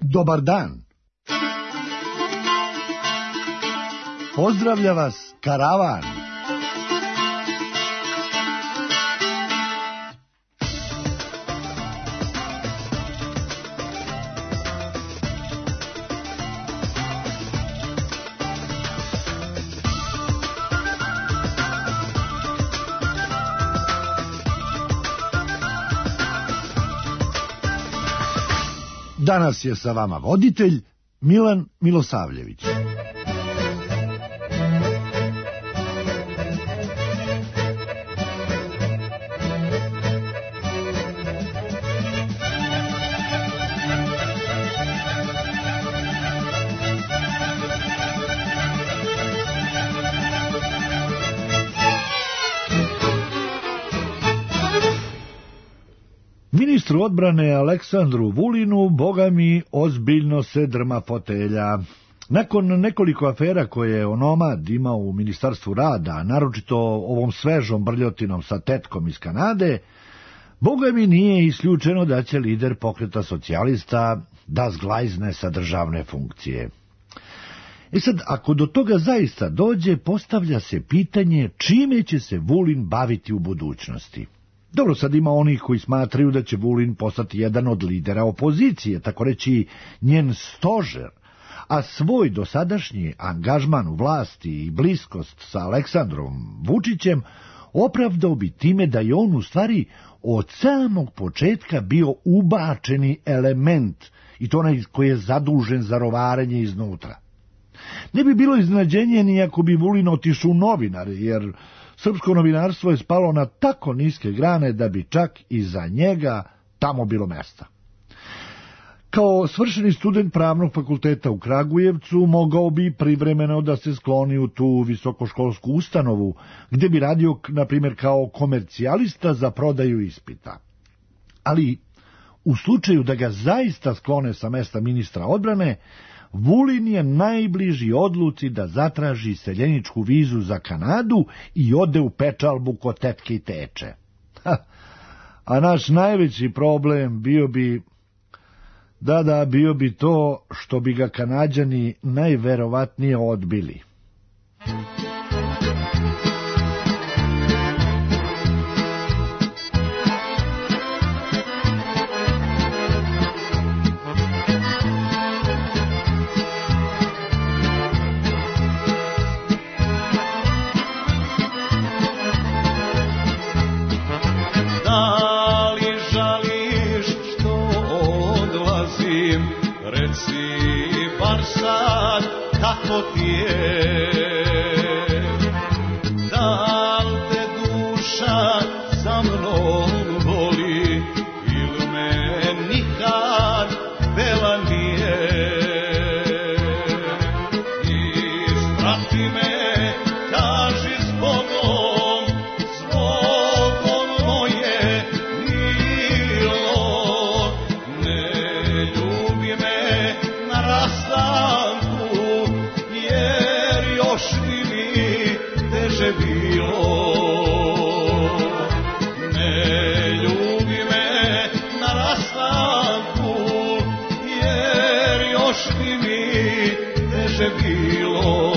Dobar dan. Pozdravlja vas karavan. Danas je sa vama voditelj Milan Milosavljević. Ministru odbrane Aleksandru Vulinu, boga mi, ozbiljno se drma fotelja. Nakon nekoliko afera koje je onomad imao u Ministarstvu rada, naročito ovom svežom brljotinom sa tetkom iz Kanade, boga mi nije isključeno da će lider pokreta socijalista da zglajzne sa državne funkcije. I sad, ako do toga zaista dođe, postavlja se pitanje čime će se Vulin baviti u budućnosti. Dobro, sad ima onih koji smatraju da će Vulin postati jedan od lidera opozicije, tako reći njen stožer, a svoj dosadašnji angažman u vlasti i bliskost sa Aleksandrom Vučićem opravdao bi time da je on u stvari od samog početka bio ubačeni element, i to onaj koji je zadužen za rovarenje iznutra. Ne bi bilo iznenađenje ni ako bi Vulin otišao u novinare, jer srpsko novinarstvo je spalo na tako niske grane da bi čak i za njega tamo bilo mesta. Kao svršeni student Pravnog fakulteta u Kragujevcu mogao bi privremeno da se skloni u tu visokoškolsku ustanovu, gde bi radio, na primjer, kao komercijalista za prodaju ispita. Ali u slučaju da ga zaista sklone sa mesta ministra odbrane, Vulin je najbliži odluci da zatraži seljeničku vizu za Kanadu i ode u pečalbu kod tetke i teče. A naš najveći problem bio bi to što bi ga Kanađani najverovatnije odbili. Kako ti je, da li te duša za mnom voli ili me nikad pela nije. Isprati me, kaži zbogom moje milo, ne ljubi me na rastanku, bilo. Ne ljubi me na rastanku, jer još bi mi teže bilo.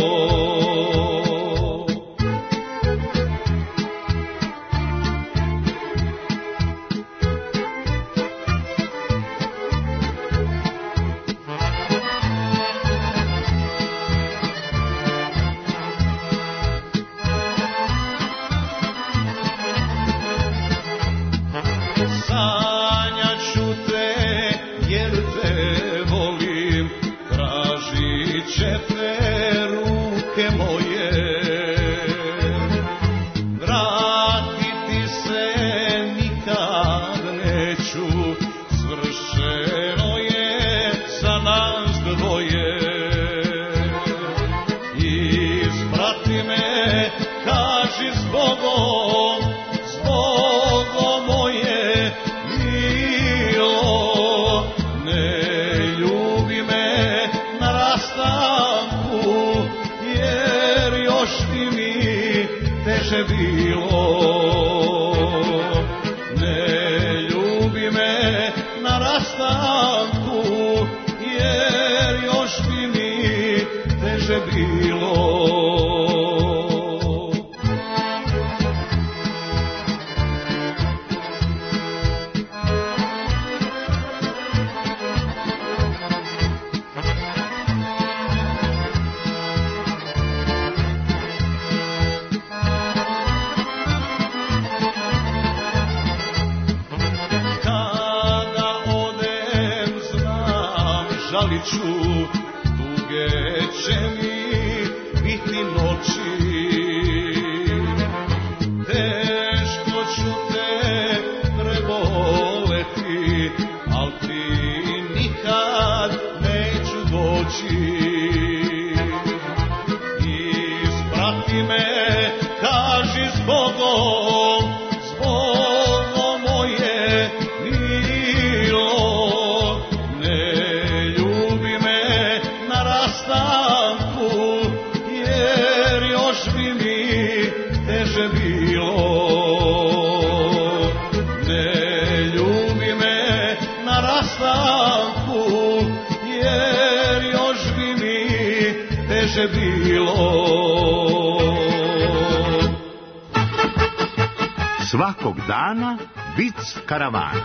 Ne ljubi me na rastanku, teže bilo. Žaliću, tuge će mi biti noći, teško ću te preboleti, al ti nikad neću doći. Isprati me, kaži zbogom, zbogom moje milo, jer još bi mi teže bilo. Ne ljubi me na rastanku, jer još bi mi teže bilo. Svakog dana vic karavana.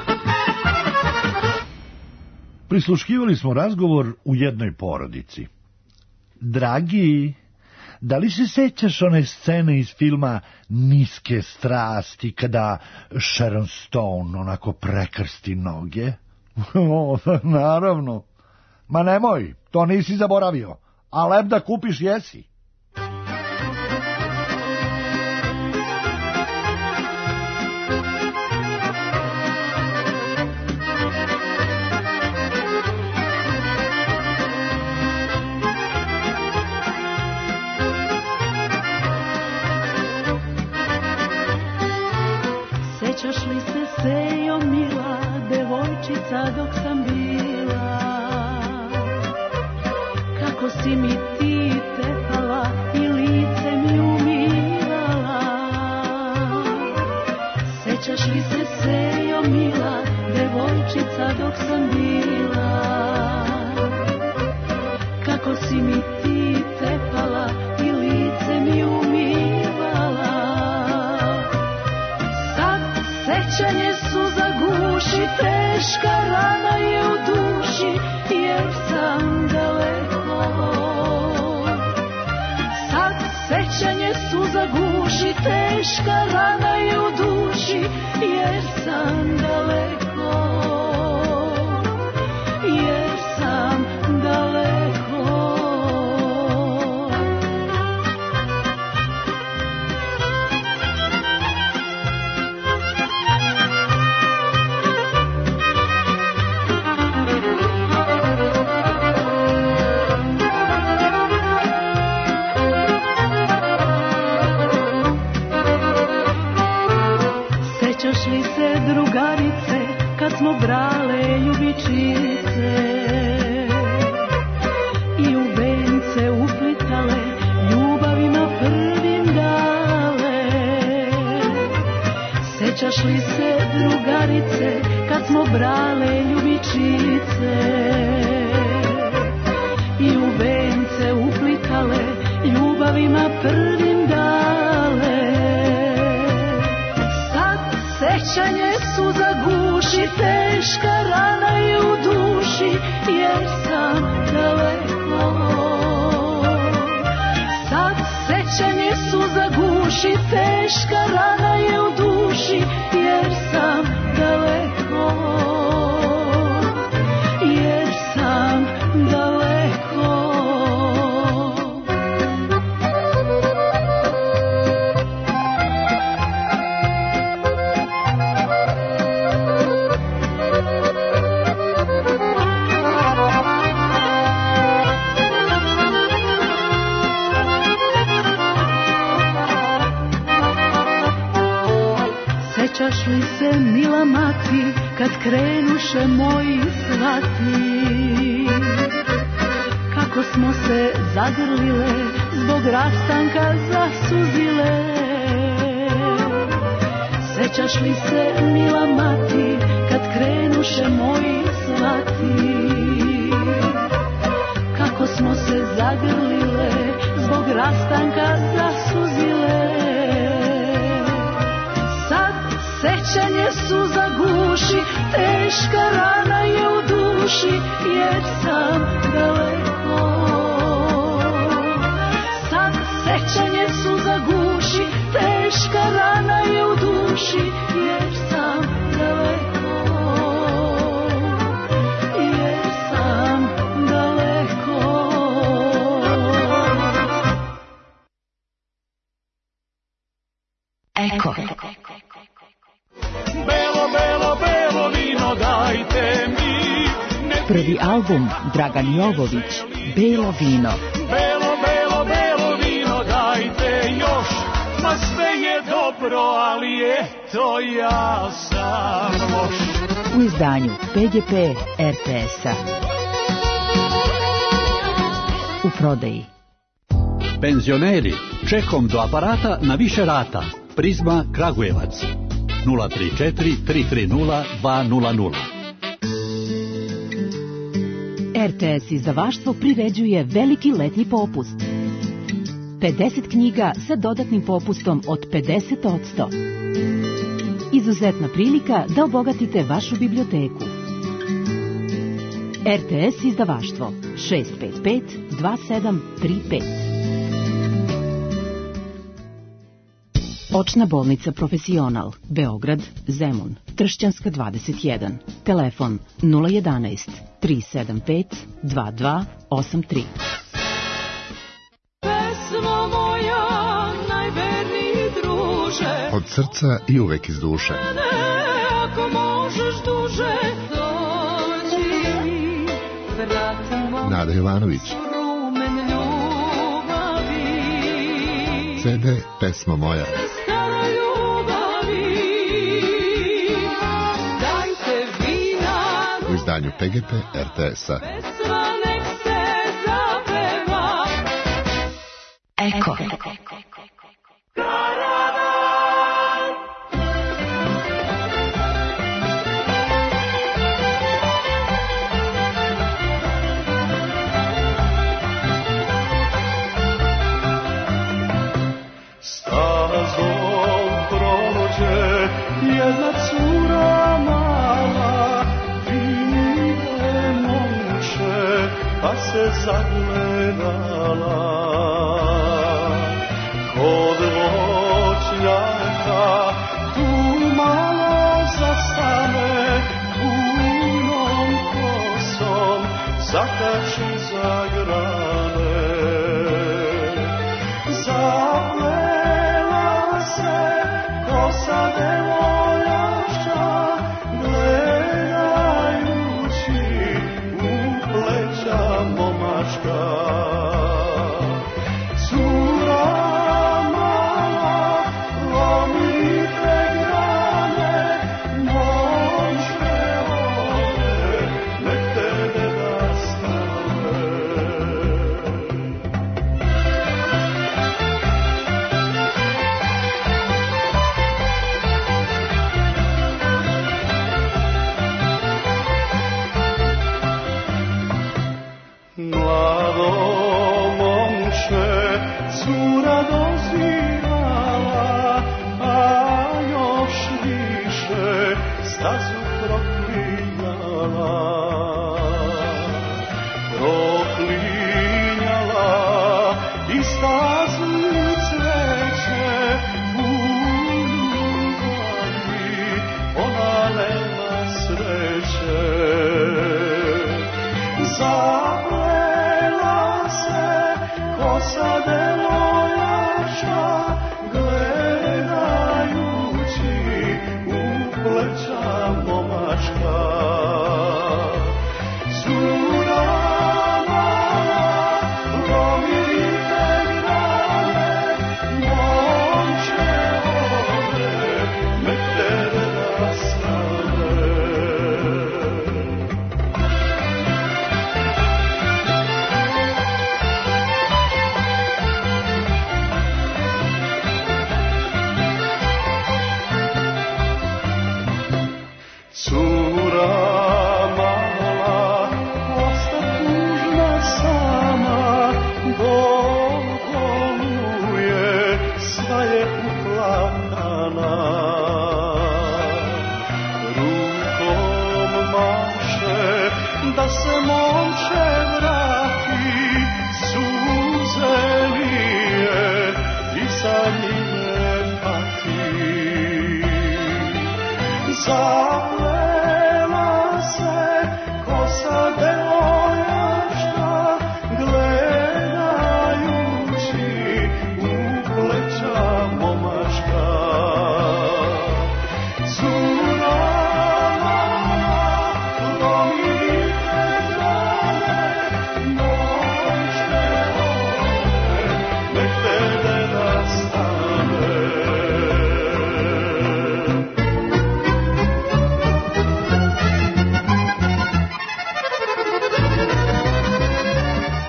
Prisluškivali smo razgovor u jednoj porodici. Dragi, da li se sećaš one scene iz filma Niske strasti, kada Sharon Stone onako prekrsti noge? O, naravno. Ma nemoj, to nisi zaboravio, a lep da kupiš jesi. Sećaš li se, Sejo mila, devojčica dok sam bila, kako si mi ti tepala i lice mi umirala? Sećaš li se, Sejo mila, devojčica dok sam bila, kako si mi ti tepala i lice mi umirala? Sećanje su za guši, teška rana je u duši, jer sam daleko. Sad sećanje su za guši, teška rana je u duši, jer sam daleko. Jer sam daleko. Sećaš li se, drugarice, kad smo brale ljubičice i u vence uplitale, ljubavima prvim dale? Sećaš li se, drugarice, kad smo brale ljubičice i u vence uplitale, ljubavima prvim dale? Sećanje su za guši, teška rana je u duši, jer sam daleko. Sad sećanje su za guši, teška rana je u duši, jer sam daleko. Jer sam daleko. Sećaš li se, mila mati, kad krenuše moji svati, kako smo se zagrlile, zbog rastanka zasuzile? Sećaš li se, mila mati, kad krenuše moji svati, kako smo se zagrlile, rastanka zasuzile. Sad sećanje suza guši, teška rana je u duši, jer sam daleko. Sad sećanje suza guši, teška rana je u duši, jer sam daleko. Jer sam daleko. Eko. Belo, belo, belo vino dajte mi. Prvi album Dragan Jovović, Belo vino. Belo, belo, belo vino dajte još. Ma sve je dobro, ali eto ja sam loš. U izdanju PGP RTS-a. U prodaji. Penzioneri, čekom do aparata na više rata. Prizma Kragujevac 034 330 200. RTS izdavaštvo priređuje veliki letnji popust. 50 knjiga sa dodatnim popustom od 50%. Izuzetna prilika da obogatite vašu biblioteku. RTS izdavaštvo 655 2735. Očna bolnica Profesional, Beograd, Zemun, Tršćanska 21. Telefon 011 375 2283. Pesmo moja, najverniji druže, Od srca i uvek iz duše. ako možeš duže, dođi mi, vratimo Nada Jovanović. rumen ljubavi. CD Pesma moja. Staro ljubavi, dajte vina, U izdanju PGP RTS-a. pesma nek se zapeva. Eko. Stazom prođe jedna cura mala, vide momče, pa se zagledala. Kod voćnjaka tu malo zastane, punom kosom zakači za grane. Zaplela se kosa devojaka, gledajući u pleća momačka. Cura mala, lomite grane, momče ode, nek tebe nastave. Mlado momče, cura dozirala, a još više stazu proklinjala. Proklinjala i stazu cveće, punu ljubavi, ona nema sreće. Zaplela se kosa devojaka, gledajući u pleća momačka. Cura mala, lomite grane, momče ode, nek tebe nastave.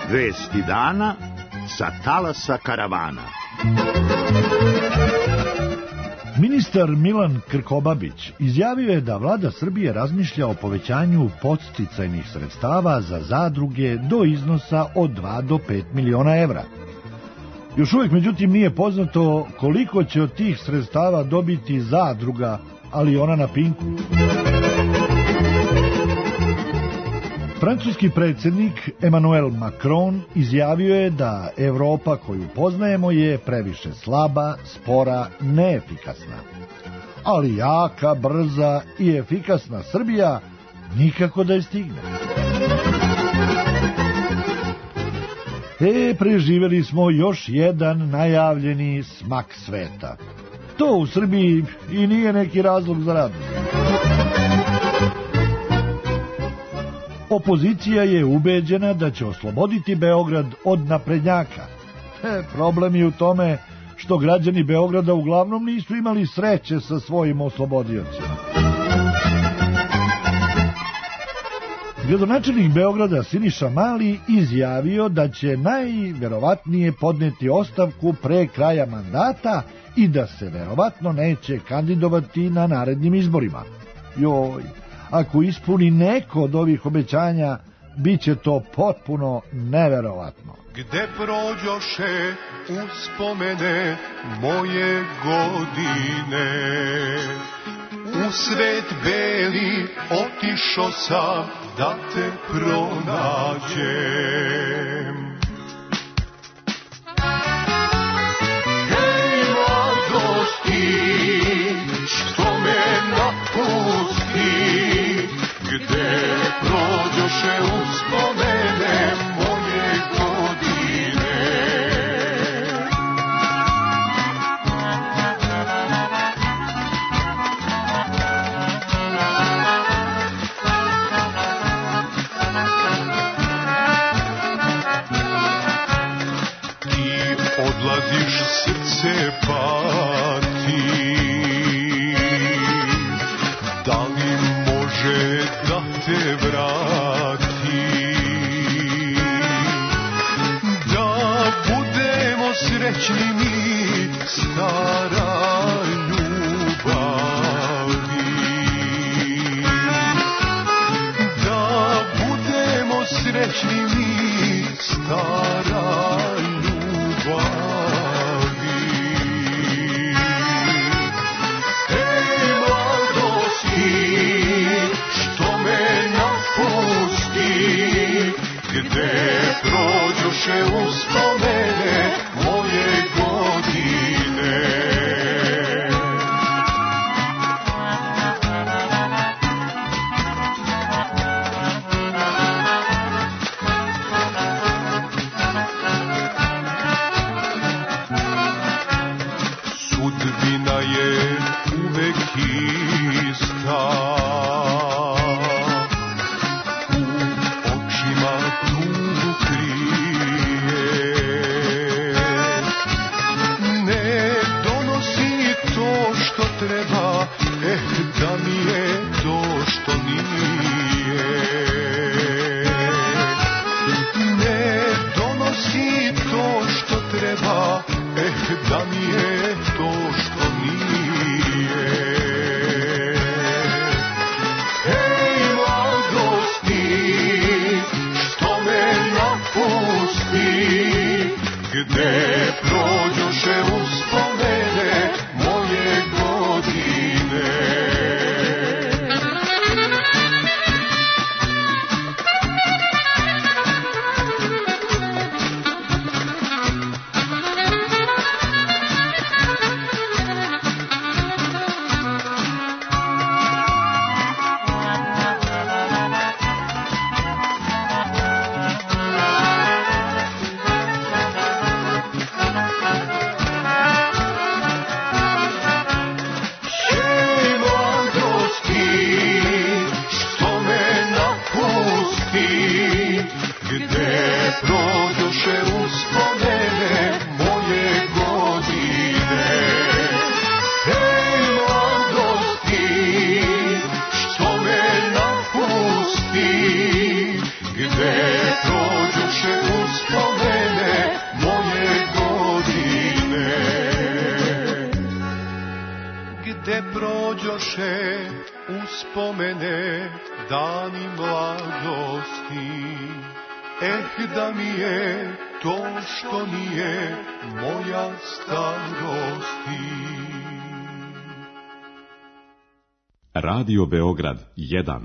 Vesti dana sa talasa karavana. Ministar Milan Krkobabić izjavio je da vlada Srbije razmišlja o povećanju podsticajnih sredstava za zadruge do iznosa od 2 do 5 miliona evra. Još uvijek, međutim, nije poznato koliko će od tih sredstava dobiti zadruga, ali ona na Pinku. Francuski predsjednik Emmanuel Macron izjavio je da Evropa koju poznajemo je previše slaba, spora, neefikasna. Ali jaka, brza i efikasna Srbija nikako da je stigne. Preživjeli smo još jedan najavljeni smak sveta. To u Srbiji i nije neki razlog za radost. Opozicija je ubeđena da će osloboditi Beograd od naprednjaka. Problem je u tome što građani Beograda uglavnom nisu imali sreće sa svojim oslobodiocima. Gradonačelnik Beograda Siniša Mali izjavio da će najverovatnije podneti ostavku pre kraja mandata i da se verovatno neće kandidovati na narednim izborima. Ako ispuni neko od ovih obećanja, bit će to potpuno neverovatno. Gde prođoše uspomene moje godine, u svet beli otišo sam da te pronađem. Hej mladosti, što me napusti, gde prođoše uspomene moje godine. Ti odlaziš, srce pati, da li može da te vrati, da budemo srećni mi, stara ljubavi, da budemo srećni mi, stara ljubavi. Hej mladosti, gde prođoše uspomene moje godine. Sudbina je uvek ista, da mi je to što nije. Ne donosi to što treba, da mi je to što nije. Hej mladosti, što me napusti, gde prođoše uspomene moje godine. uspomene dani mladosti. Da mi je to što nije moja starosti. Radio Beograd 1.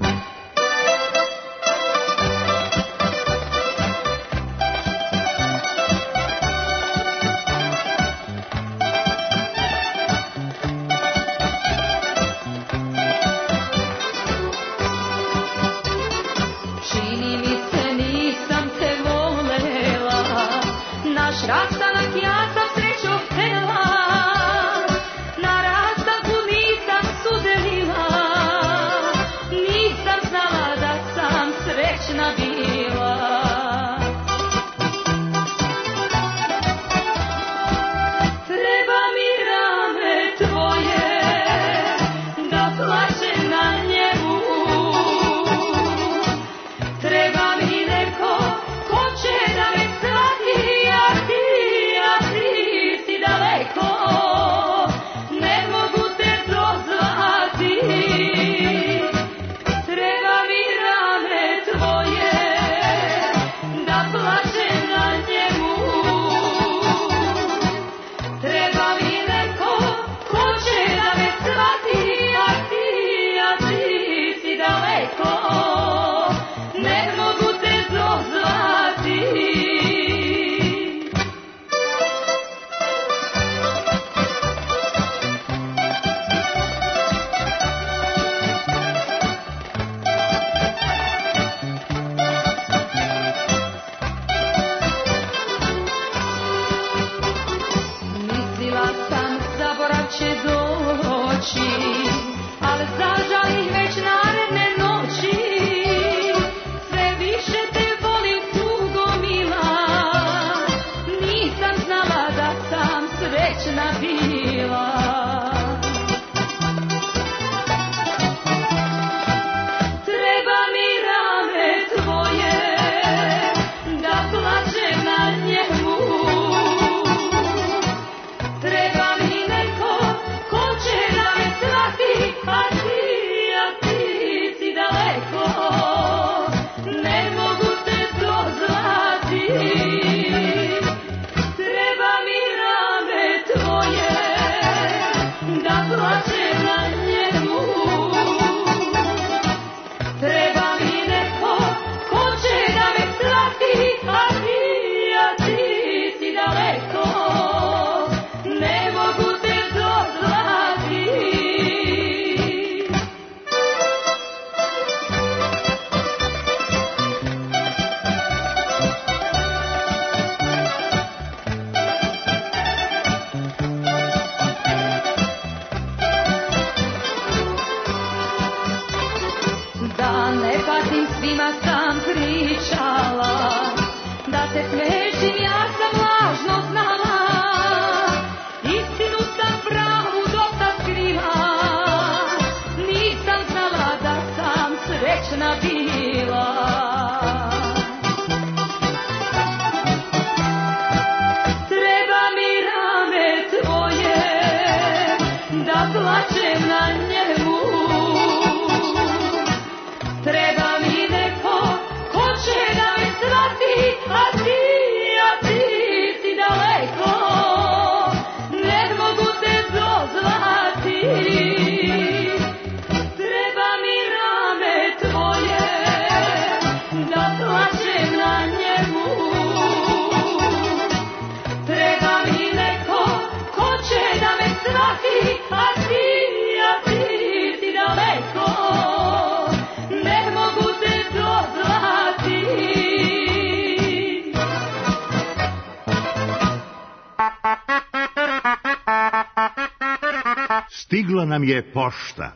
Stigla nam je pošta.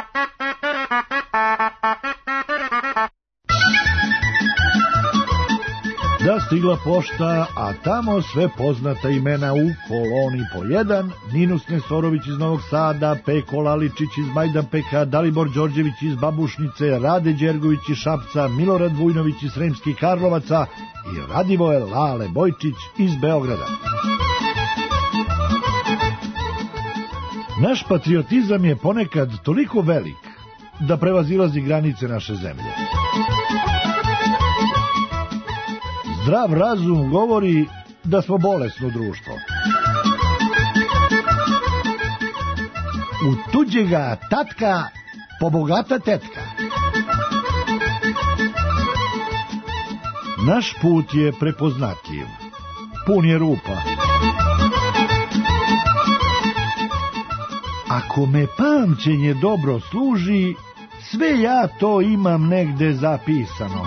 Da, stigla pošta, a tamo sve poznata imena u koloni po 1, Ninus Nesorović iz Novog Sada, Peko Laličić iz Majdanpeka, Dalibor Đorđević iz Babušnice, Rade Đergović iz Šapca, Milorad Vujnović iz Sremskih Karlovaca i Radivoje Lale Bojčić iz Beograda. Naš patriotizam je ponekad toliko velik da prevazilazi granice naše zemlje. Zdrav razum govori da smo bolesno društvo. U tuđega tatka pobogata tetka. Naš put je prepoznatljiv, pun je rupa. Ako me pamćenje dobro služi, sve ja to imam negde zapisano.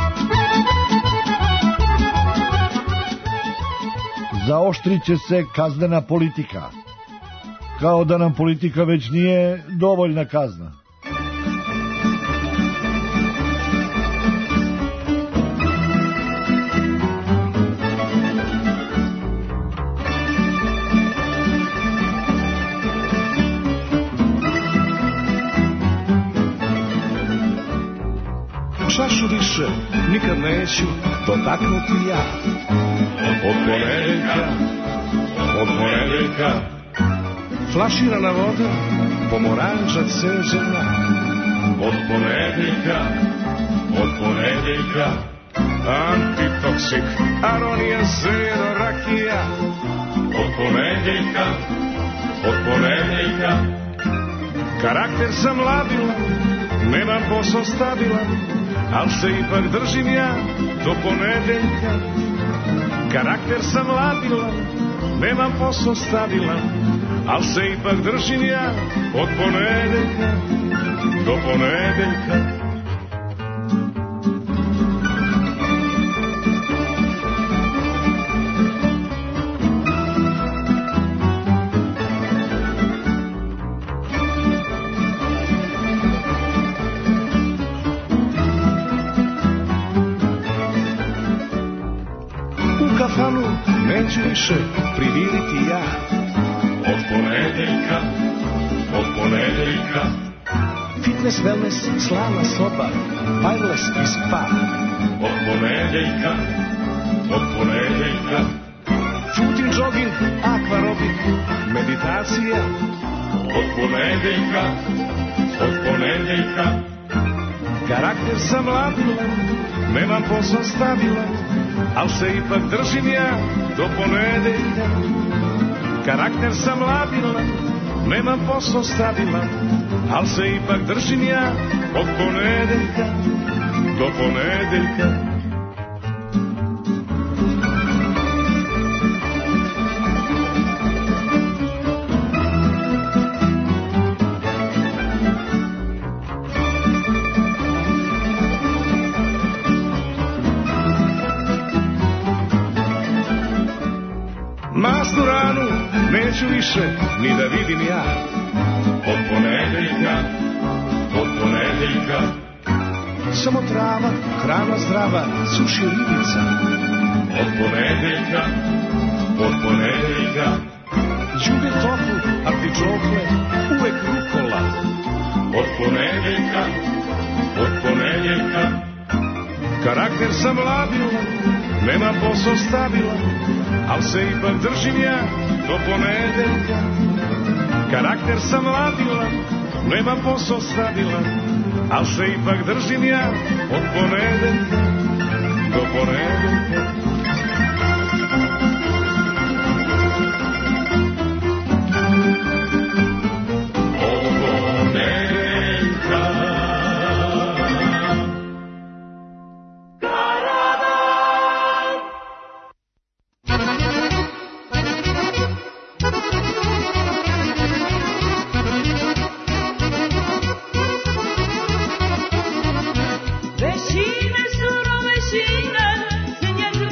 Zaoštrit će se kaznena politika, kao da nam politika već nije dovoljna kazna. Čašu više nikad neću dotaknuti ja. Od ponedeljka flaširana voda, pomoranđa ceđena. Od ponedeljka antitoksik, aronija, zero, rakija. Od ponedeljka karakter sam labilan, nemam posao stabilan, al se ipak držim ja do ponedeljka. Karakter sam labilan, nemam posao stabilan, al se ipak držim ja od ponedeljka do ponedeljka. Neću više priviriti ja. Od ponedeljka fitness, wellness, slavna soba, wireless i spa. Od ponedeljka footing, jogging, akvarobik, meditacija. Od ponedeljka karakter sam labilan, nemam posao stabilan, al se ipak držim ja do ponedeljka. Karakter sam labilan, nemam posao stabilan, al se ipak držim ja od ponedeljka do ponedeljka. Masturanu neću više ni da vidim ja. Od ponedeljka samo trava, hrana zdrava, suši ribica. Od ponedeljka đubre toplu, artičokle, uvek rukola. Od ponedeljka karakter sam labilan, nemam posao stabilan, al se ipak držim ja do ponedeljka. Karakter sam labilan, nemam posao stabilan, al se ipak držim ja od ponedeljka do ponedeljka. Vešine, surove šine, senja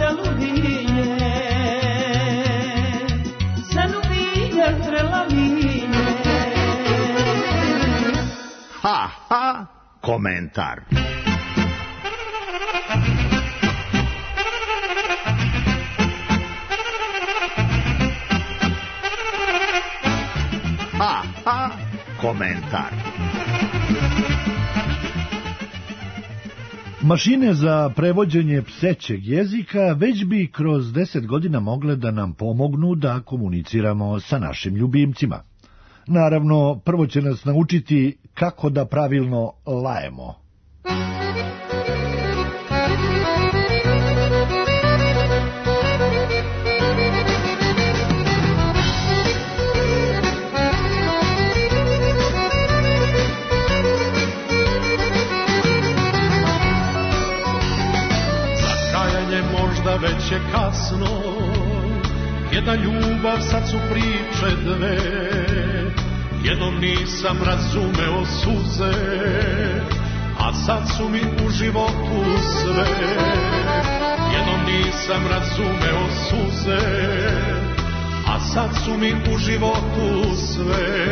Ha, ha, komentar. Ha, ha, komentar. Mašine za prevođenje psećeg jezika već bi kroz 10 godina mogle da nam pomognu da komuniciramo sa našim ljubimcima. Naravno, prvo će nas naučiti kako da pravilno lajemo. Možda već je kasno, jedna ljubav, sad su priče dve. Jednom nisam razumeo suze, a sad su mi u životu sve. Jednom nisam razumeo suze, a sad su mi u životu sve.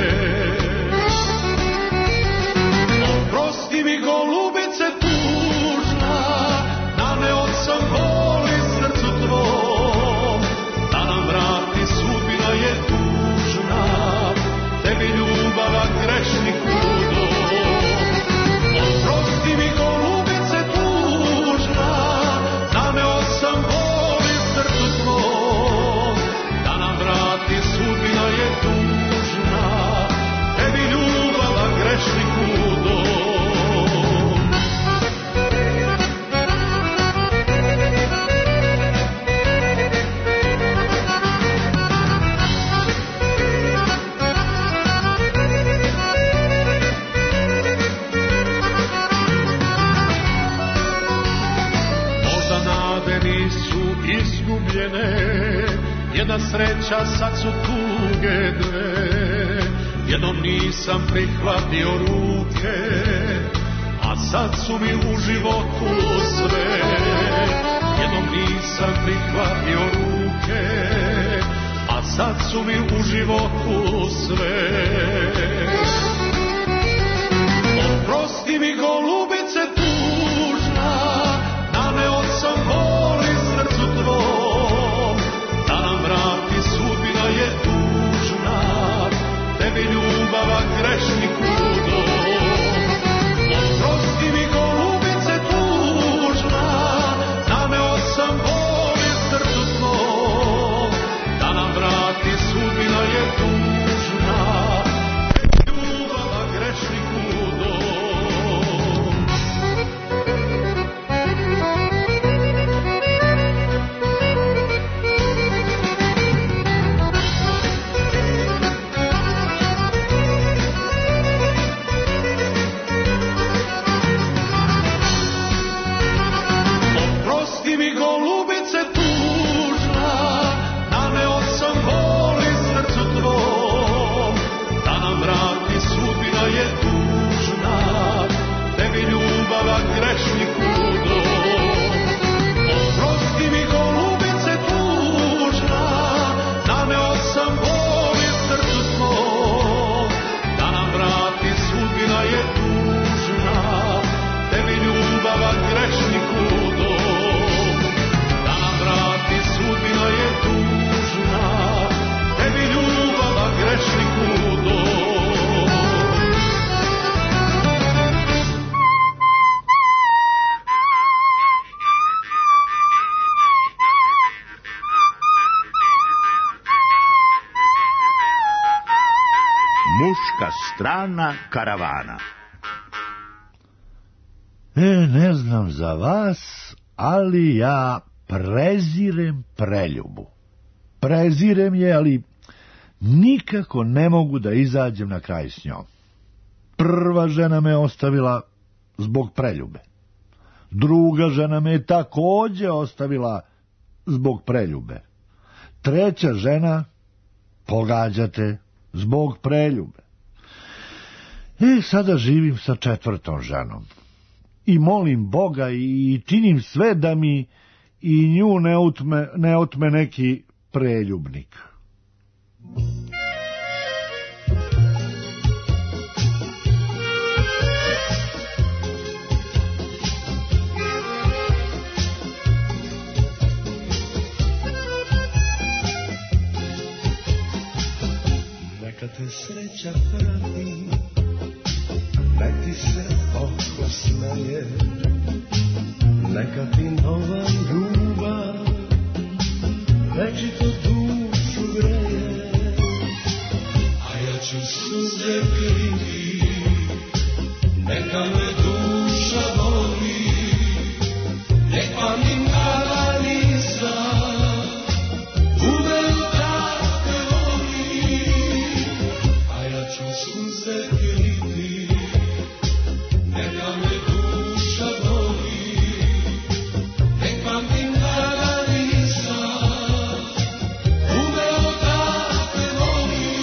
Oprosti mi golubice tužna, naneo sam boli srcu tvom, da nam vrati sudbina je tužna, tebi ljubava grešniku dom. Oprosti mi golubice tužna, naneo sam boli srcu tvom, da nam vrati sudbina je tužna, tebi ljubava grešniku dom. Jedna sreća, sad su tuge dve. Jednom nisam prihvatio ruke, a sad su mi u životu sve. Jednom nisam prihvatio ruke, a sad su mi u životu sve. Oprosti mi golubice tužna, naneo sam boli srcu tvom, da nam vrati sudbina je tužna, tebi ljubava grešniku dom. Oprosti mi golubice tužna, naneo sam boli srcu tvom, da nam vrati sudbina je tužna, tebi ljubava grešniku dom. Strana karavana. Ne znam za vas, ali ja prezirem preljubu. Prezirem je, ali nikako ne mogu da izađem na kraj s njom. Prva žena me ostavila zbog preljube. Druga žena me takođe ostavila zbog preljube. Treća žena, pogađate, zbog preljube. Sada živim sa četvrtom ženom. I molim Boga i činim sve da mi i nju ne otme neki preljubnik. Neka te sreća prati, nek ti se oko smeje, neka ti nova ljubav večito dušu greje, a ja ću suze kriti, neka me duša voli, nek pamtim kada nisam umeo da te volim, a ja ću suze kriti, neka me duša voli, nek pamtim kada nisam umeo da te volim.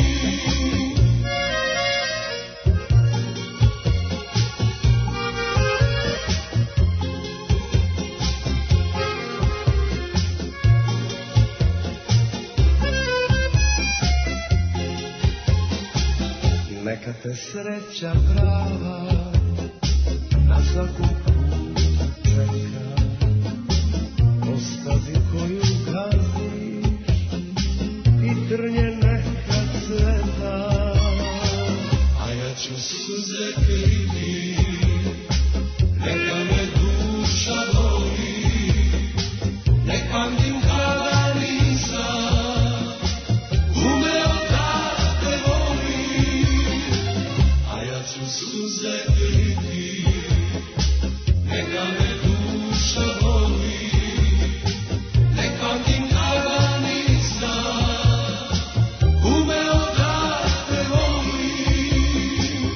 Neka te sreća prava na svakom putu čeka, ostazi koju gaziš i trnje neka cveta, a ja ću suze kriti, neka me duša voli, nek pamtim kada nisam umeo da te volim, a ja ću suze kriti, neka me duša voli, nek pamtim kada nisam umeo da te volim.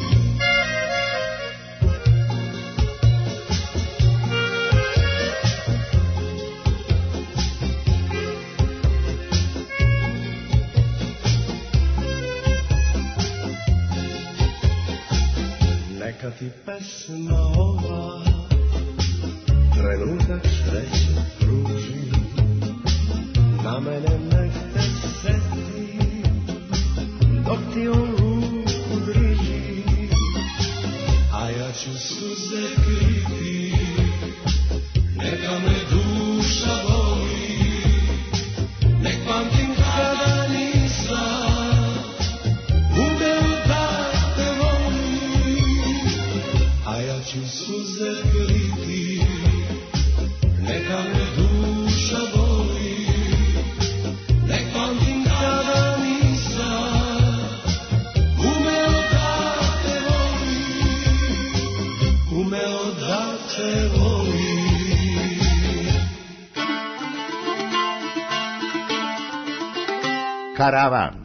Neka ti pesma ova trenutak sreće pruži, na mene nek te seti, dok ti on ruku drži, a ja ću suze kriti, neka me duša voli, nek pamtim kada nisam umeo da te volim, a ja ću suze kriti, neka me duša voli, nek pamtim kada nisam umeo da te volim, umeo da te volim. Karavan.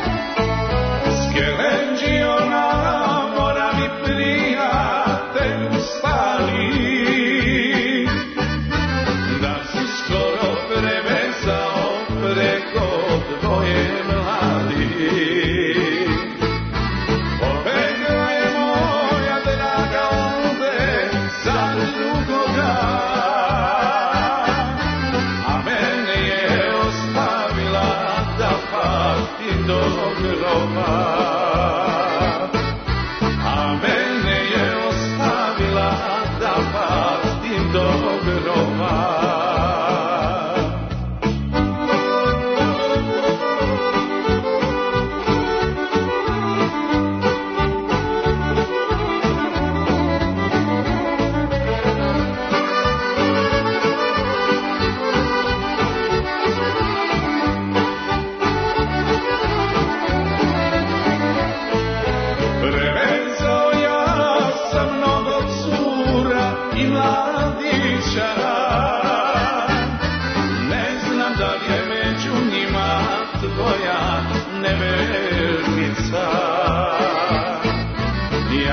Skelenđio na mora mi prijatelj,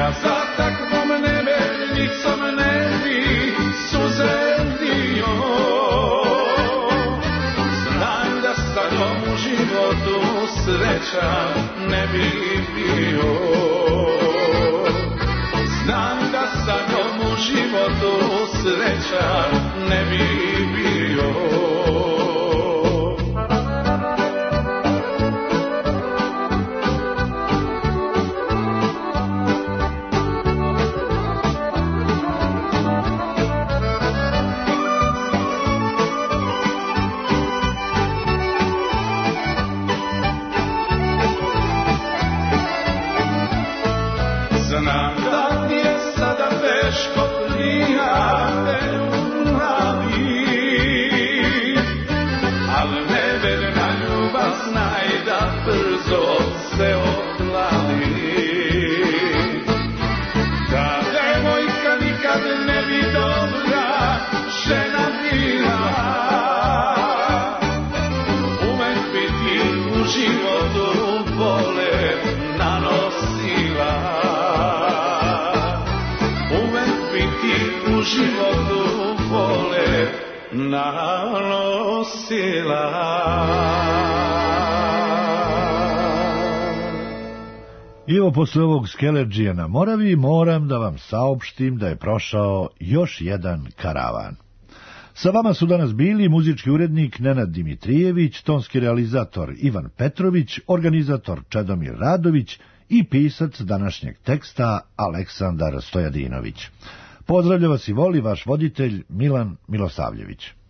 Ja za takvom nevernicom ne bi suze dio. Znam da sa njom u životu sreća ne bi bio. Znam da sa njom u životu sreća ne bi bio. Znam da ti je sada teško prijate mlavi, ali neverna ljubav znaj da brzo se oplali. Da devojka nikad ne bi dobra žena bila, uvek bi ti u životu bole nanosila. U životu vole nanosila. I evo posle ovog Skeledžije na Moravi moram da vam saopštim da je prošao još jedan karavan. Sa vama su danas bili muzički urednik Nenad Dimitrijević, tonski realizator Ivan Petrović, organizator Čedomir Radović i pisac današnjeg teksta Aleksandar Stojadinović. Pozdravlja vas i voli vaš voditelj Milan Milosavljević.